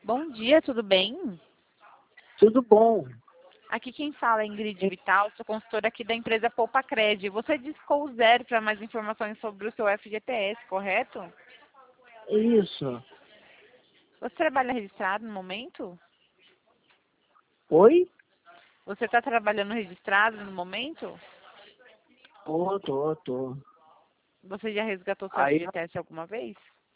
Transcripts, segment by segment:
Bom dia, tudo bem? Tudo bom. Aqui quem fala é Ingrid Vital, sou consultora aqui da empresa Poupa Cred. Você discou o zero para mais informações sobre o seu FGTS, correto? Isso. Você trabalha registrado no momento? Oi? Você está trabalhando registrado no momento? Tô. Você já resgatou seu Aí, FGTS alguma vez?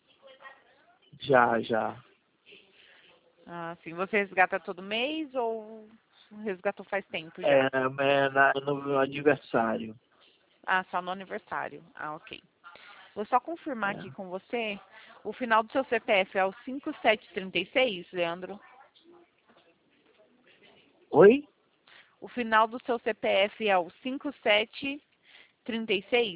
já. Ah, sim. Você resgata todo mês ou resgatou faz tempo já? No meu aniversário. Ah, só no aniversário. Ah, ok. Vou só confirmar É. aqui com você. O final do seu CPF é o 5736, Leandro? Oi? O final do seu CPF é o 5736?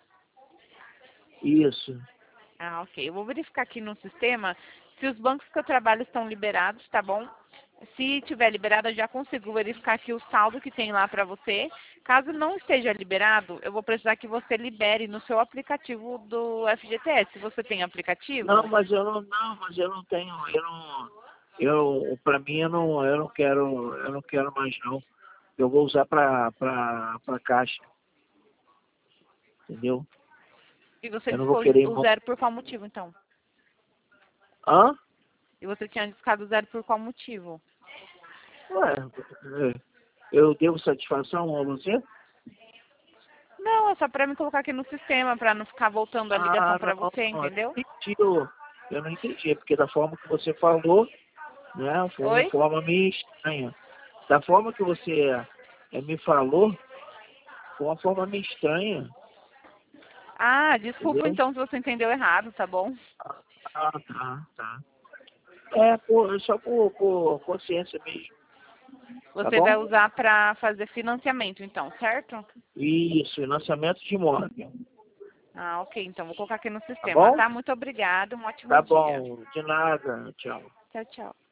Isso. Ah, ok. Eu vou verificar aqui no sistema se os bancos que eu trabalho estão liberados, tá bom? Se tiver liberado, eu já consigo verificar aqui o saldo que tem lá para você. Caso não esteja liberado, eu vou precisar que você libere no seu aplicativo do FGTS. Você tem Não, aplicativo? mas eu não tenho, pra mim eu não quero mais não. Eu vou usar pra caixa, entendeu? E você Eu não vou discou querer ir. o zero por qual motivo, então? Hã? E você tinha discado o zero por qual motivo? Ué, eu devo satisfação a você? Não, é só para me colocar aqui no sistema, para não ficar voltando a ligação para Não, você, entendeu? eu não entendi, porque da forma que você falou, né, foi uma Oi? forma meio estranha. Da forma que você me falou, foi uma forma meio estranha, Ah, desculpa entendeu? então se você entendeu errado, tá bom? Tá. É só por consciência mesmo, tá Você vai bom? usar para fazer financiamento, então, certo? Isso, lançamento de imóvel, Ah, ok. Então, vou colocar aqui no tá sistema, bom? tá? Muito obrigada. Um ótimo Tá dia. bom, de nada, tchau. Tchau, tchau.